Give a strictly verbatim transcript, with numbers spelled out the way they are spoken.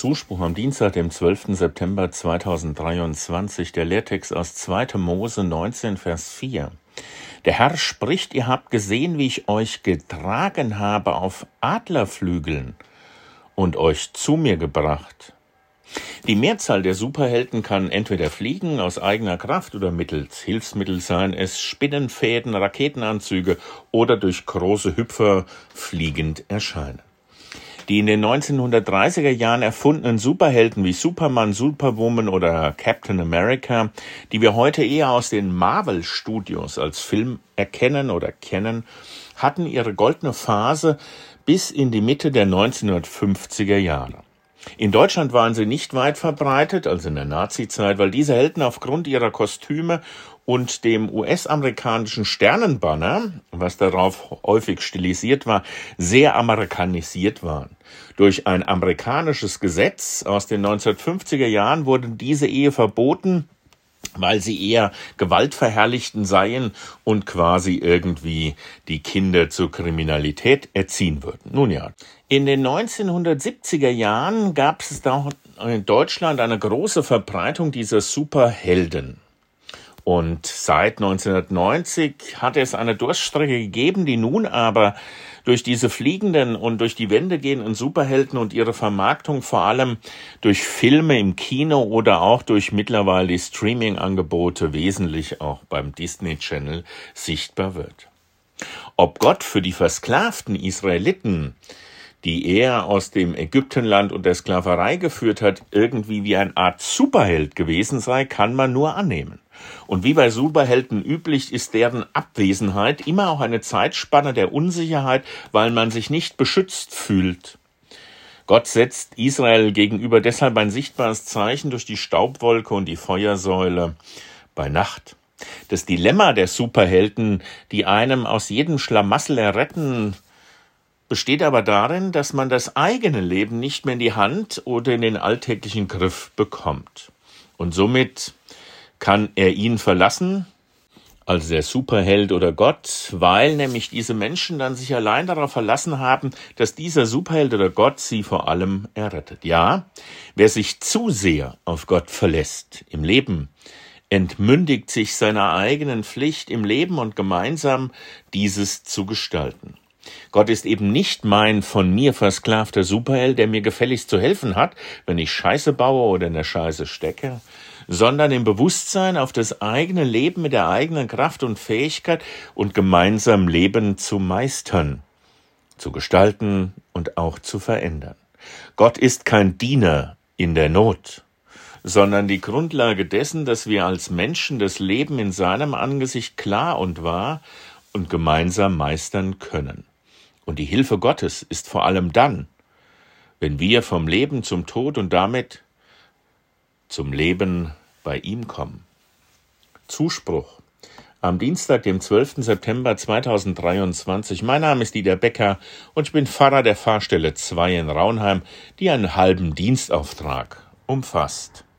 Zuspruch am Dienstag, dem zwölften September zweitausenddreiundzwanzig, der Lehrtext aus zweiter Mose neunzehn, Vers vier. Der Herr spricht, ihr habt gesehen, wie ich euch getragen habe auf Adlerflügeln und euch zu mir gebracht. Die Mehrzahl der Superhelden kann entweder fliegen aus eigener Kraft oder mittels Hilfsmittel, seien es Spinnenfäden, Raketenanzüge oder durch große Hüpfer fliegend erscheinen. Die in den neunzehnhundertdreißiger Jahren erfundenen Superhelden wie Superman, Superwoman oder Captain America, die wir heute eher aus den Marvel-Studios als Film erkennen oder kennen, hatten ihre goldene Phase bis in die Mitte der neunzehnhundertfünfziger Jahre. In Deutschland waren sie nicht weit verbreitet, also in der Nazizeit, weil diese Helden aufgrund ihrer Kostüme und dem U S-amerikanischen Sternenbanner, was darauf häufig stilisiert war, sehr amerikanisiert waren. Durch ein amerikanisches Gesetz aus den neunzehnhundertfünfziger Jahren wurde diese Ehe verboten, weil sie eher gewaltverherrlichten seien und quasi irgendwie die Kinder zur Kriminalität erziehen würden. Nun ja, in den neunzehnhundertsiebziger Jahren gab es da in Deutschland eine große Verbreitung dieser Superhelden. Und seit neunzehnhundertneunzig hat es eine Durststrecke gegeben, die nun aber durch diese fliegenden und durch die Wände gehenden Superhelden und ihre Vermarktung vor allem durch Filme im Kino oder auch durch mittlerweile die Streaming-Angebote wesentlich auch beim Disney Channel sichtbar wird. Ob Gott für die versklavten Israeliten, die er aus dem Ägyptenland und der Sklaverei geführt hat, irgendwie wie eine Art Superheld gewesen sei, kann man nur annehmen. Und wie bei Superhelden üblich ist deren Abwesenheit immer auch eine Zeitspanne der Unsicherheit, weil man sich nicht beschützt fühlt. Gott setzt Israel gegenüber deshalb ein sichtbares Zeichen durch die Staubwolke und die Feuersäule bei Nacht. Das Dilemma der Superhelden, die einem aus jedem Schlamassel erretten, besteht aber darin, dass man das eigene Leben nicht mehr in die Hand oder in den alltäglichen Griff bekommt. Und somit kann er ihn verlassen, also der Superheld oder Gott, weil nämlich diese Menschen dann sich allein darauf verlassen haben, dass dieser Superheld oder Gott sie vor allem errettet. Ja, wer sich zu sehr auf Gott verlässt im Leben, entmündigt sich seiner eigenen Pflicht im Leben und gemeinsam dieses zu gestalten. Gott ist eben nicht mein von mir versklavter Superheld, der mir gefälligst zu helfen hat, wenn ich Scheiße baue oder in der Scheiße stecke, sondern im Bewusstsein auf das eigene Leben mit der eigenen Kraft und Fähigkeit und gemeinsam Leben zu meistern, zu gestalten und auch zu verändern. Gott ist kein Diener in der Not, sondern die Grundlage dessen, dass wir als Menschen das Leben in seinem Angesicht klar und wahr und gemeinsam meistern können. Und die Hilfe Gottes ist vor allem dann, wenn wir vom Leben zum Tod und damit zum Leben bei ihm kommen. Zuspruch am Dienstag, dem zwölften September zweitausenddreiundzwanzig. Mein Name ist Dieter Becker und ich bin Pfarrer der Pfarrstelle zwei in Raunheim, die einen halben Dienstauftrag umfasst.